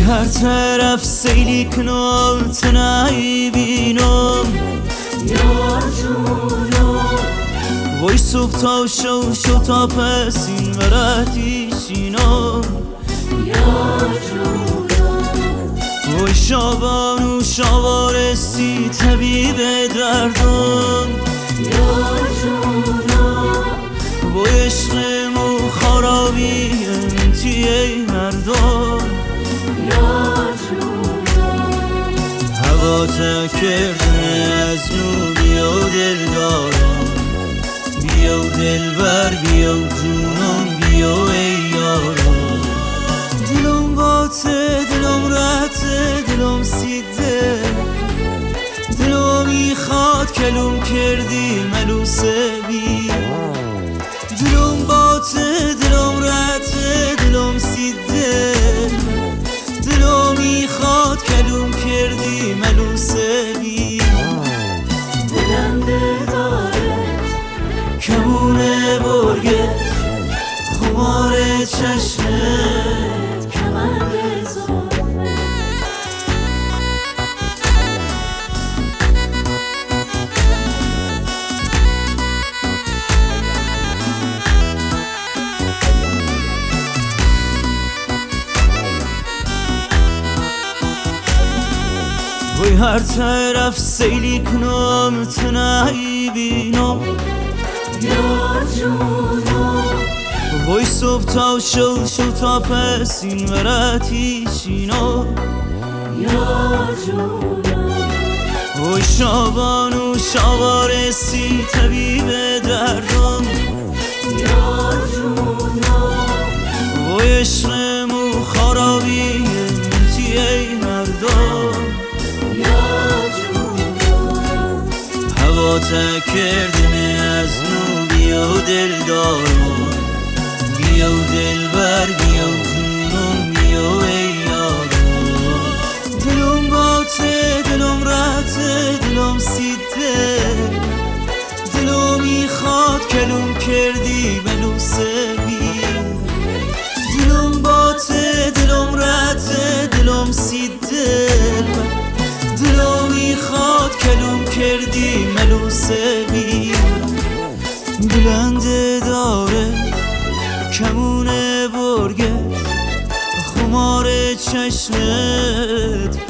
هر طرف سیلی کنم تنهایی بینم یار جونم وای صبح تا شو تا پسین ورتی شینم یار جونم وای شابان و شاوارسی طبیب دردم یار جونم وای عشقم و خرابی انتیه مردم یار جونم هوا تا کردن از نو بیا دل دارم بیا دل بر بیا جونم بیا ای یارم دلم باته دلم رته دلم سیده دلم میخواد کلوم کردی ملوسه بی دلم باته دلم رته دلم سیده دلم میخواد کلوم کردی ملوسه بی بلنده دارد کمونه برگه خمار چشمت کمند زلفت وای هر طرف سیلی کنم تنهایی بینم یار جونم وای صبح تا شو تا پسین ورتی شینم یار جونم وای شابان و شاوارسی طبیب دردم یار جونم وای عشقم و خرابی انتیه مردم یار جونم هوا تا کردن از نو بیا دل دارم بیا دل بر بیا جونم بیا ای یارم دلم باته دلم رته دلم سیده دلم میخواد کلوم کردی ملوسه بی دلم باته دلم رته دلم سیده دلم میخواد کلوم کردی ملوسه بی بلنده داره کمونه برگه خمار چشمت